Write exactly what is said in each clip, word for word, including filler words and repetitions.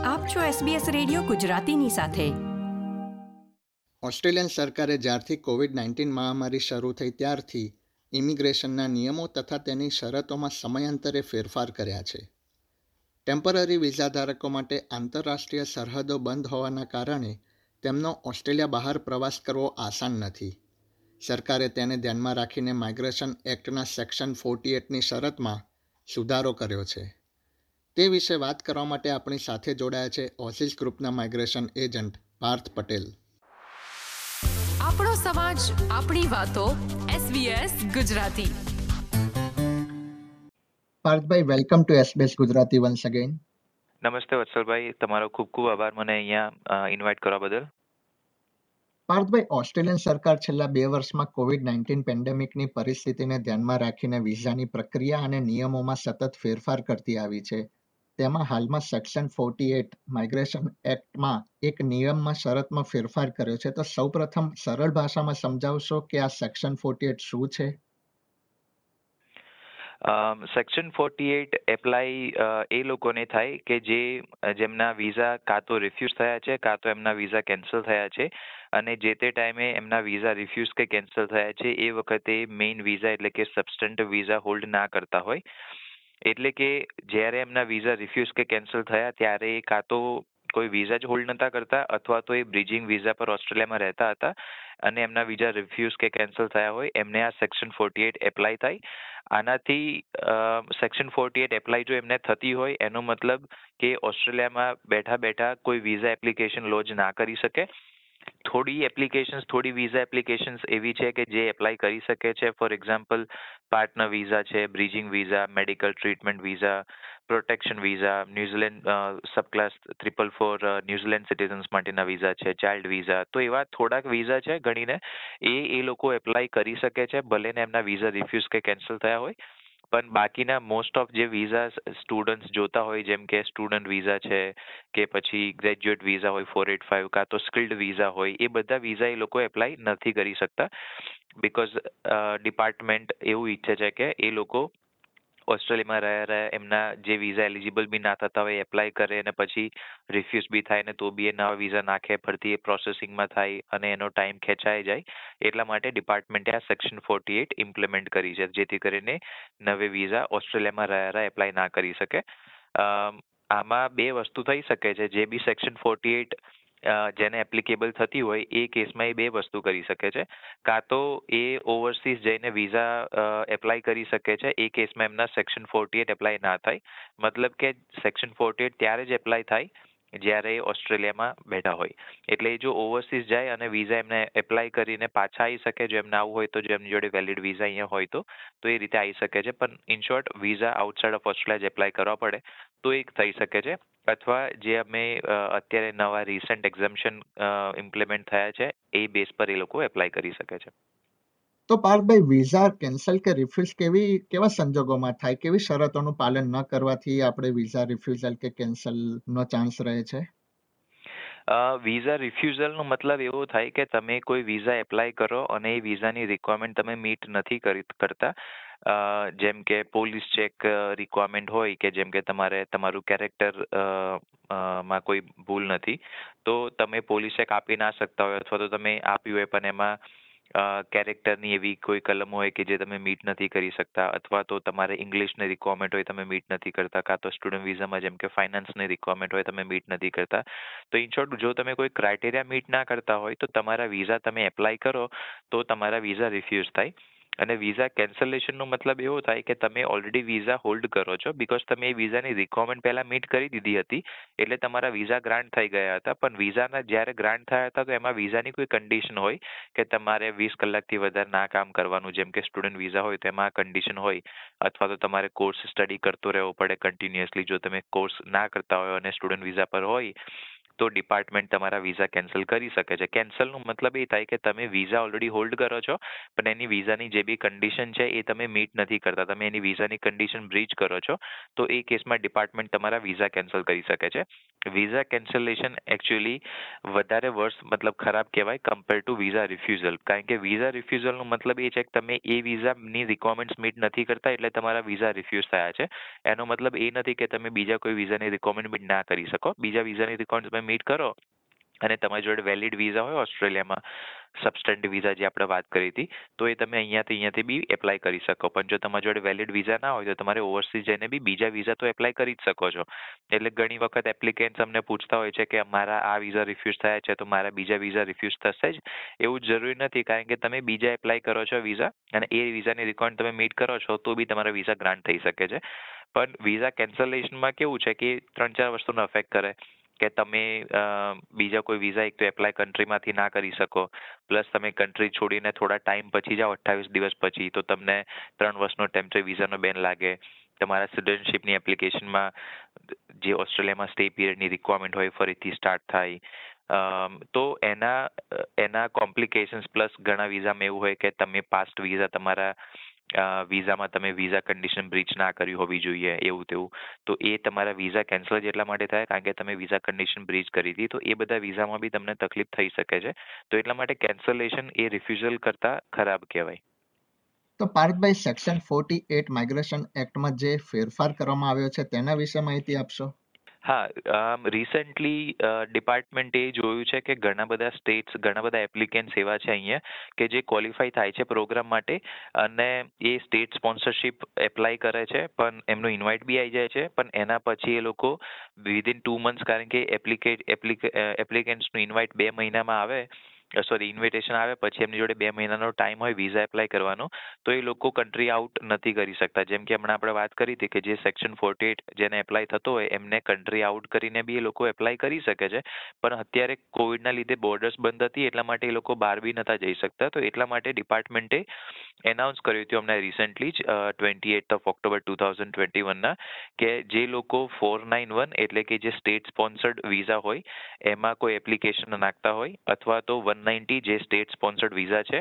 આપ છો SBS radio ગુજરાતીની સાથે. ઓસ્ટ્રેલિયન સરકારે જ્યારથી કોવિડ નાઇન્ટીન મહામારી શરૂ થઈ ત્યારથી ઇમિગ્રેશનના નિયમો તથા તેની શરતોમાં સમયાંતરે ફેરફાર કર્યા છે. ટેમ્પરરી વિઝા ધારકો માટે આંતરરાષ્ટ્રીય સરહદો બંધ હોવાના કારણે તેમનો ઓસ્ટ્રેલિયા બહાર પ્રવાસ કરવો આસાન નથી. સરકારે તેને ધ્યાનમાં રાખીને માઇગ્રેશન એક્ટના સેક્શન ફોર્ટી એટની શરતમાં સુધારો કર્યો છે. તે વિશે વાત કરવા માટે આપણી સાથે જોડાયા છે ઓસિસ ગ્રુપના માઇગ્રેશન એજન્ટ પાર્થ પટેલ. આપણો સમાજ, આપણી વાતો. એસબીએસ ગુજરાતી. પાર્થભાઈ, welcome to SBS Gujarati once again. નમસ્તે વત્સલભાઈ, તમારો ખૂબ ખૂબ આભાર મને અહીંયા ઇન્વાઇટ કરવા બદલ. પાર્થભાઈ, ઓસ્ટ્રેલિયન સરકાર છેલ્લા બે વર્ષમાં કોવિડ નાઇન્ટીન પેન્ડેમિકની પરિસ્થિતિને ધ્યાનમાં રાખીને વિઝાની પ્રક્રિયા અને નિયમોમાં સતત ફેરફાર કરતી આવી છે. તેમાં હાલમાં સેક્શન ફોર્ટી એટ માઇગ્રેશન એક્ટમાં એક નિયમમાં શરતમાં ફેરફાર કર્યો છે. તો સૌપ્રથમ સરળ ભાષામાં સમજાવશો કે આ સેક્શન ફોર્ટી એટ શું છે? સેક્શન ફોર્ટી એટ એપ્લાય એ લોકોને થાય કે જે જેમના વિઝા કાં તો રિફ્યુઝ થયા છે કાં તો એમના વિઝા કેન્સલ થયા છે, અને જે તે ટાઈમે એમના વિઝા રિફ્યુઝ કે કેન્સલ થયા છે એ વખતે મેઇન વિઝા એટલે કે સબસ્ટન્ટિવ વિઝા હોલ્ડ ના કરતા હોય. એટલે કે જ્યારે એમના વિઝા રિફ્યુઝ કે કેન્સલ થયા ત્યારે કાં તો કોઈ વિઝા જ હોલ્ડ નતા કરતા અથવા તો એ બ્રિજિંગ વિઝા પર ઓસ્ટ્રેલિયામાં રહેતા હતા અને એમના વિઝા રિફ્યુઝ કે કેન્સલ થયા હોય, એમને આ સેક્શન ફોર્ટી એટ એપ્લાય થાય. આનાથી સેક્શન ફોર્ટી એટ એપ્લાય જો એમને થતી હોય એનો મતલબ કે ઓસ્ટ્રેલિયામાં બેઠા બેઠા કોઈ વિઝા એપ્લિકેશન લોન્ચ ના કરી શકે. થોડી એપ્લિકેશન્સ થોડી વિઝા એપ્લિકેશન્સ એવી છે કે જે એપ્લાય કરી શકે છે. ફોર એક્ઝામ્પલ પાર્ટનર વિઝા છે, bridging visa, medical treatment visa, protection visa, New Zealand subclass triple four New Zealand citizens માટેના વિઝા છે, ચાઇલ્ડ વિઝા. તો એવા થોડાક વિઝા છે ગણીને એ એ લોકો એપ્લાય કરી શકે છે ભલે ને એમના વિઝા રિફ્યુઝ કે કેન્સલ થયા હોય. પણ બાકીના મોસ્ટ ઓફ જે વિઝા સ્ટુડન્ટ્સ જોતા હોય, જેમ કે સ્ટુડન્ટ વિઝા છે કે પછી ગ્રેજ્યુએટ વિઝા હોય ફોર એટ ફાઇવ કાં તો સ્કિલ્ડ વિઝા હોય, એ બધા વિઝા એ લોકો એપ્લાય નથી કરી શકતા. બિકોઝ ડિપાર્ટમેન્ટ એવું ઈચ્છે છે કે એ લોકો ઓસ્ટ્રેલિયામાં રહ્યા રહ્યા એમના જે વિઝા એલિજિબલ બી ના થતા હોય એપ્લાય કરે અને પછી રિફ્યુઝ બી થાય ને તો બી એ નવા વિઝા નાખે, ફરતી એ પ્રોસેસિંગમાં થાય અને એનો ટાઈમ ખેંચાઈ જાય. એટલા માટે ડિપાર્ટમેન્ટે આ સેક્શન ફોર્ટી એટ ઇમ્પ્લિમેન્ટ કરી છે, જેથી કરીને નવે વિઝા ઓસ્ટ્રેલિયામાં રહ્યા રહ્યા એપ્લાય ના કરી શકે. આમાં બે વસ્તુ થઈ શકે છે. જે બી સેક્શન ફોર્ટી એટ જેને એપ્લિકેબલ થતી હોય એ કેસમાં એ બે વસ્તુ કરી શકે છે. કાં તો એ ઓવરસીઝ જઈને વિઝા એપ્લાય કરી શકે છે, એ કેસમાં એમના સેક્શન ફોર્ટી એટ એપ્લાય ના થાય. મતલબ કે સેક્શન ફોર્ટી એટ ત્યારે જ એપ્લાય થાય જ્યારે એ ઓસ્ટ્રેલિયામાં બેઠા હોય. એટલે જો ઓવરસીઝ જાય અને વિઝા એમને એપ્લાય કરીને પાછા આવી શકે, જો એમને આવવું હોય તો, જો એમની જોડે વેલિડ વિઝા અહીંયા હોય તો તો એ રીતે આવી શકે છે. પણ in short visa outside of Australia જ એપ્લાય કરવા પડે તો એક થઈ શકે છે. અથવા જે અમે અત્યારે નવા રિસન્ટ એક્ઝમ્પશન ઇમ્પ્લિમેન્ટ થયા છે એ બેઝ પર એ લોકો એપ્લાય કરી શકે છે. તો પાર્થભાઈ, વિઝા કેન્સલ કે રિફ્યુઝ કેવી કેવા સંજોગોમાં થાય? કેવી શરતોનું પાલન ન કરવાથી આપણે વિઝા રિફ્યુઝલ કે કેન્સલ નો ચાન્સ રહે છે? વિઝા રિફ્યુઝલનો મતલબ એવો થાય કે તમે કોઈ વિઝા એપ્લાય કરો અને એ વિઝાની રિક્વાયરમેન્ટ તમે મીટ નથી કરતા. જેમ કે પોલીસ ચેક રિક્વાયરમેન્ટ હોય કે જેમ કે તમારે તમારું કેરેક્ટર માં કોઈ ભૂલ નથી તો તમે પોલીસ ચેક આપી ના શકતા હોય, અથવા તો તમે આપ્યું હોય પણ એમાં કેરેક્ટરની એવી કોઈ કલમ હોય કે જે તમે મીટ નથી કરી શકતા, અથવા તો તમારે ઇંગ્લિશની રિક્વાયરમેન્ટ હોય તમે મીટ નથી કરતા, કાં તો સ્ટુડન્ટ વિઝામાં જેમ કે ફાઇનાન્સની રિક્વાયરમેન્ટ હોય તમે મીટ નથી કરતા. તો ઇન શોર્ટ જો તમે કોઈ ક્રાઇટેરિયા મીટ ના કરતા હોય તો તમારા વિઝા તમે એપ્લાય કરો તો તમારા વિઝા રિફ્યુઝ થાય. અને વિઝા કેન્સલેશનનો મતલબ એવો થાય કે તમે ઓલરેડી વિઝા હોલ્ડ કરો છો, બીકોઝ તમે એ વિઝાની રિક્વાયરમેન્ટ પહેલાં મીટ કરી દીધી હતી એટલે તમારા વિઝા ગ્રાન્ટ થઈ ગયા હતા. પણ વિઝાના જ્યારે ગ્રાન્ટ થયા હતા તો એમાં વિઝાની કોઈ કન્ડિશન હોય કે તમારે વીસ કલાકથી વધારે ના કામ કરવાનું, જેમ કે સ્ટુડન્ટ વિઝા હોય તો એમાં કન્ડિશન હોય, અથવા તો તમારે કોર્સ સ્ટડી કરતો રહેવો પડે કન્ટિન્યુઅસલી. જો તમે કોર્સ ના કરતા હોય અને સ્ટુડન્ટ વિઝા પર હોય તો ડિપાર્ટમેન્ટ તમારા વિઝા કેન્સલ કરી શકે છે. કેન્સલનો મતલબ એ થાય કે તમે વિઝા ઓલરેડી હોલ્ડ કરો છો પણ એની વિઝાની જે બી કન્ડિશન છે એ તમે મીટ નથી કરતા, તમે એની વિઝાની કન્ડિશન બ્રીચ કરો છો, તો એ કેસમાં ડિપાર્ટમેન્ટ તમારા વિઝા કેન્સલ કરી શકે છે. વિઝા કેન્સલેશન એકચ્યુઅલી વધારે વર્ષ મતલબ ખરાબ કહેવાય કમ્પેર ટુ વિઝા રિફ્યુઝલ, કારણ કે વિઝા રિફ્યુઝલનો મતલબ એ છે કે તમે એ વિઝાની રિક્વાયરમેન્ટ્સ મીટ નથી કરતા એટલે તમારા વિઝા રિફ્યુઝ થયા છે. એનો મતલબ એ નથી કે તમે બીજા કોઈ વિઝાની રિક્વાયરમેન્ટ મીટ ના કરી શકો. બીજા વિઝાની રિક્વાયરમેન્ટ તમે મીટ કરો અને તમારી જોડે વેલિડ વિઝા હોય ઓસ્ટ્રેલિયામાં, સબસ્ટેન્ટ વિઝા જે આપણે વાત કરી હતી, તો એ તમે અહીંયાથી અહીંયાથી બી એપ્લાય કરી શકો. પણ જો તમારી જોડે વેલિડ વિઝા ના હોય તો તમારે ઓવરસીઝ જઈને બી બીજા વિઝા તો એપ્લાય કરી જ શકો છો. એટલે ઘણી વખત એપ્લિકેન્ટ્સ અમને પૂછતા હોય છે કે મારા આ વિઝા રિફ્યુઝ થયા છે તો મારા બીજા વિઝા રિફ્યુઝ થશે જ? એવું જરૂરી નથી, કારણ કે તમે બીજા એપ્લાય કરો છો વિઝા અને એ વિઝાની રિક્વાયરમેન્ટ તમે મીટ કરો છો તો બી તમારા વિઝા ગ્રાન્ટ થઈ શકે છે. પણ વિઝા કેન્સલેશનમાં કેવું છે કે ત્રણ ચાર વસ્તુનો અફેક્ટ કરે કે તમે બીજા કોઈ વિઝા એક તો એપ્લાય કન્ટ્રીમાંથી ના કરી શકો, પ્લસ તમે કન્ટ્રી છોડીને થોડા ટાઈમ પછી જાઓ અઠ્ઠાવીસ દિવસ પછી તો તમને ત્રણ વર્ષનો ટેમ્પરરી વિઝાનો બેન લાગે. તમારા સિટીઝનશીપની એપ્લિકેશનમાં જે ઓસ્ટ્રેલિયામાં સ્ટે પીરિયડની રિક્વાયરમેન્ટ હોય ફરીથી સ્ટાર્ટ થાય. તો એના એના કોમ્પ્લિકેશન્સ પ્લસ ઘણા વિઝામાં એવું હોય કે તમે પાસ્ટ વિઝા તમારા વિઝામાં તમે વિઝા કન્ડિશન બ્રીચ ના કરી હોવી જોઈએ એવું તેવું, તો એ તમારા વિઝા કેન્સલ જ એટલા માટે થાય કારણ કે તમે વિઝા કન્ડિશન બ્રીચ કરી હતી, તો એ બધા વિઝામાં બી તમને તકલીફ થઈ શકે છે. તો એટલા માટે કેન્સલેશન એ રિફ્યુઝલ કરતાં ખરાબ કહેવાય. તો પાર્થભાઈ, સેક્શન ફોર્ટી એટ માઇગ્રેશન એક્ટમાં જે ફેરફાર કરવામાં આવ્યો છે તેના વિશે માહિતી આપશો? હા, રિસેન્ટલી ડિપાર્ટમેન્ટે જોયું છે કે ઘણા બધા સ્ટેટ્સ, ઘણા બધા એપ્લિકેન્ટ્સ એવા છે અહીંયા કે જે ક્વોલિફાય થાય છે પ્રોગ્રામ માટે અને એ સ્ટેટ સ્પોન્સરશિપ એપ્લાય કરે છે પણ એમનું ઇન્વાઇટ બી આવી જાય છે, પણ એના પછી એ લોકો વિધિન ટુ મંથ્સ, કારણ કે એપ્લિકેટ એપ્લિકે એપ્લિકેન્ટ્સનું ઇન્વાઇટ બે મહિનામાં આવે, સોરી ઇન્વિટેશન આવે પછી એમની જોડે બે મહિનાનો ટાઈમ હોય વિઝા એપ્લાય કરવાનો, તો એ લોકો કન્ટ્રી આઉટ નથી કરી શકતા. જેમ કે હમણાં આપણે વાત કરી હતી કે જે સેક્શન ફોર્ટી એટ જેને એપ્લાય થતો હોય એમને કન્ટ્રી આઉટ કરીને બી એ લોકો એપ્લાય કરી શકે છે, પણ અત્યારે કોવિડના લીધે બોર્ડર્સ બંધ હતી એટલા માટે એ લોકો બહાર બી નતા જઈ શકતા. તો એટલા માટે ડિપાર્ટમેન્ટે એનાઉન્સ કર્યું હતું હમણાં રિસેન્ટલી જ twenty eight of October two thousand twenty વનના કે જે લોકો ફોર નાઇન વન એટલે કે જે સ્ટેટ સ્પોન્સર્ડ વિઝા હોય એમાં કોઈ એપ્લિકેશન નાખતા હોય અથવા તો વન નાઇન્ટી જે સ્ટેટ સ્પોન્સર્ડ વિઝા છે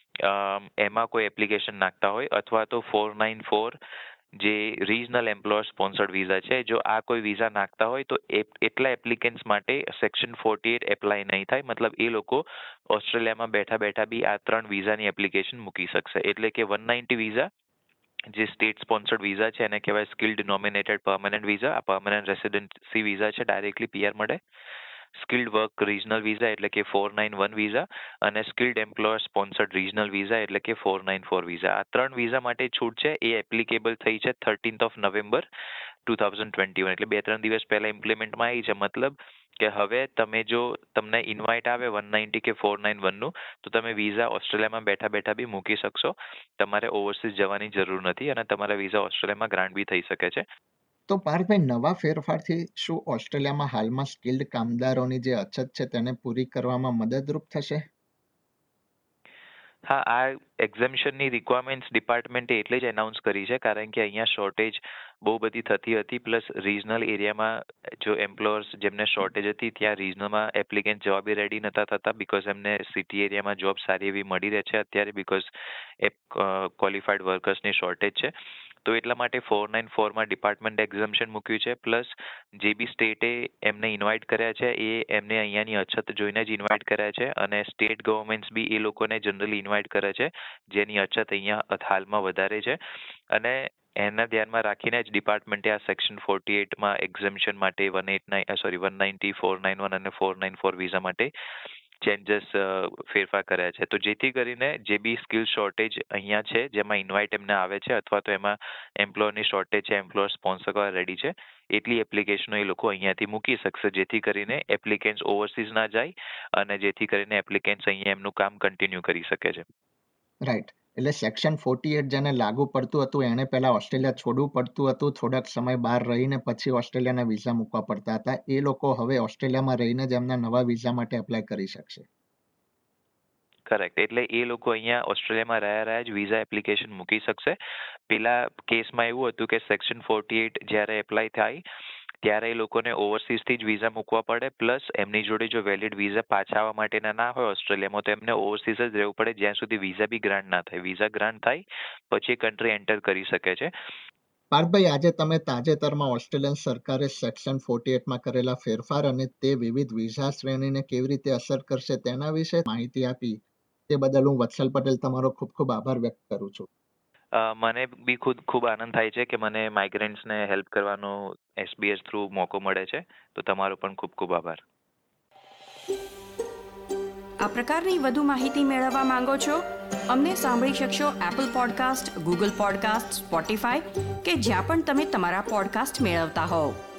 એમાં કોઈ એપ્લિકેશન નાખતા હોય અથવા તો ફોર નાઇન ફોર જે રિજનલ એમ્પ્લોયર સ્પોન્સર્ડ વિઝા છે, જો આ કોઈ વિઝા નાખતા હોય તો એટલા એપ્લિકેન્ટ્સ માટે સેક્શન ફોર્ટી એટ એપ્લાય નહીં થાય. મતલબ એ લોકો ઓસ્ટ્રેલિયામાં બેઠા બેઠા બી આ ત્રણ વિઝાની એપ્લિકેશન મૂકી શકશે. એટલે કે વન નાઇન્ટી વિઝા જે સ્ટેટ સ્પોન્સર્ડ વિઝા છે એને કહેવાય સ્કિલ્ડ નોમિનેટેડ પરમનન્ટ વિઝા. આ પરમનન્ટ રેસિડેન્સી વિઝા છે, ડાયરેક્ટલી પીઆર મળે. સ્કિલ્ડ વર્ક રિજનલ વિઝા એટલે કે ફોર નાઇન વન વિઝા અને skilled employer sponsored regional visa એટલે કે ફોર નાઇન ફોર વિઝા. આ ત્રણ વિઝા માટે છૂટ છે એ એપ્લિકેબલ થઈ છે thirteenth of November two thousand twenty one, એટલે બે ત્રણ દિવસ પહેલા ઇમ્પ્લિમેન્ટમાં આવી છે. મતલબ કે હવે તમે જો તમને ઇન્વાઇટ આવે વન નાઇન્ટી કે ફોર નાઇન વનનું તો તમે વિઝા ઓસ્ટ્રેલિયામાં બેઠા બેઠા બી મૂકી શકશો, તમારે ઓવરસીઝ જવાની જરૂર નથી અને તમારા વિઝા ઓસ્ટ્રેલિયામાં ગ્રાન્ટ બી થઈ શકે છે. તો પાર્થભાઈ, નવા ફેરફારથી શું ઓસ્ટ્રેલિયામાં હાલમાં સ્કિલ્ડ કામદારોની જે અછત છે તેને પૂરી કરવામાં મદદરૂપ થશે? હા, આ એક્ઝેમ્પશનની રિક્વાયરમેન્ટ્સ ડિપાર્ટમેન્ટે એટલે જ એનાઉન્સ કરી છે કારણ કે અહીંયા શોર્ટેજ બહુ બધી થતી હતી, પ્લસ રિજનલ એરિયામાં જો એમ્પ્લોયર્સ જેમને શોર્ટેજ હતી ત્યાં રિજનલમાં એપ્લિકેન્ટ જવા બી રેડી નહોતા થતા બિકોઝ એમને સિટી એરિયામાં જોબ સારી એવી મળી રહે છે અત્યારે બિકોઝ એ ક્વોલિફાઈડ વર્કર્સની શોર્ટેજ છે. તો એટલા માટે ફોર નાઇન ફોરમાં ડિપાર્ટમેન્ટ એક્ઝમ્પશન મૂક્યું છે, પ્લસ જે બી સ્ટેટે એમને ઇન્વાઇટ કર્યા છે એ એમને અહીંયાની અછત જોઈને જ ઇન્વાઇટ કર્યા છે અને સ્ટેટ ગવર્મેન્ટ્સ બી એ લોકોને જનરલી ઇન્વાઇટ કરે છે જેની અછત અહીંયા હાલમાં વધારે છે અને એના ધ્યાનમાં રાખીને જ ડિપાર્ટમેન્ટે આ સેક્શન ફોર્ટી એટમાં એક્ઝમ્પશન માટે one eight nine sorry one ninety four nine one અને ફોર નાઇન ફોર વિઝા માટે ચેન્જીસ ફેરફાર કર્યા છે. તો જેથી કરીને જે બી સ્કિલ શોર્ટેજ અહીંયા છે જેમાં ઇન્વાઇટ એમને આવે છે અથવા તો એમાં એમ્પ્લોયરની શોર્ટેજ છે, એમ્પ્લોયર સ્પોન્સર કરવા રેડી છે, એટલી એપ્લિકેશનો એ લોકો અહીંયાથી મૂકી શકશે જેથી કરીને એપ્લિકેન્ટ્સ ઓવરસીઝ ના જાય અને જેથી કરીને એપ્લિકેન્ટ્સ અહીંયા એમનું કામ કન્ટિન્યુ કરી શકે છે. રાઈટ. એટલે સેક્શન ફોર્ટી એટ જેને લાગુ પડતું હતું એને પહેલા ઓસ્ટ્રેલિયા છોડવું પડતું હતું, થોડાક સમય બહાર રહીને પછી ઓસ્ટ્રેલિયાના વિઝા મૂકવા પડતા હતા. એ લોકો હવે ઓસ્ટ્રેલિયામાં રહીને જ એમના નવા વિઝા માટે એપ્લાય કરી શકશે. કરેક્ટ. એટલે એ લોકો અહીંયા ઓસ્ટ્રેલિયામાં રહ્યા રહ્યા જ વિઝા એપ્લિકેશન મૂકી શકશે. પેલા કેસમાં એવું હતું કે સેક્શન ફોર્ટી એટ જ્યારે એપ્લાય થાય ત્યારે એ લોકોને ઓવરસીઝથી જ વિઝા મૂકવા પડે, પ્લસ એમની જોડે જો વેલિડ વિઝા પાછા આવવા માટેના ના હોય ઓસ્ટ્રેલિયામાં, તો એમને ઓવરસીઝ જ રહેવું પડે જ્યાં સુધી વિઝા બી ગ્રાન્ટ ના થાય. વિઝા ગ્રાન્ટ થાય પછી એ કન્ટ્રી એન્ટર કરી શકે છે. પાર્થભાઈ, આજે તમે તાજેતરમાં ઓસ્ટ્રેલિયન સરકારે સેક્શન ફોર્ટી એટમાં કરેલા ફેરફાર અને તે વિવિધ વિઝા શ્રેણીને કેવી રીતે અસર કરશે તેના વિશે માહિતી આપી, તે બદલ હું વત્સલ પટેલ તમારો ખૂબ ખૂબ આભાર વ્યક્ત કરું છું. અ, મને બી ખુદ ખૂબ આનંદ થાય છે કે મને માઇગ્રન્ટ્સને હેલ્પ કરવાનો એસબીએસ થ્રુ મોકો મળે છે, તો તમારો પણ ખૂબ ખૂબ આભાર. આ પ્રકારની વધુ માહિતી મેળવવા માંગો છો? અમને સાંભળી શકશો Apple podcast, Google podcast, Spotify કે જ્યાં પણ તમે તમારા પોડકાસ્ટ મેળવતા હોવ.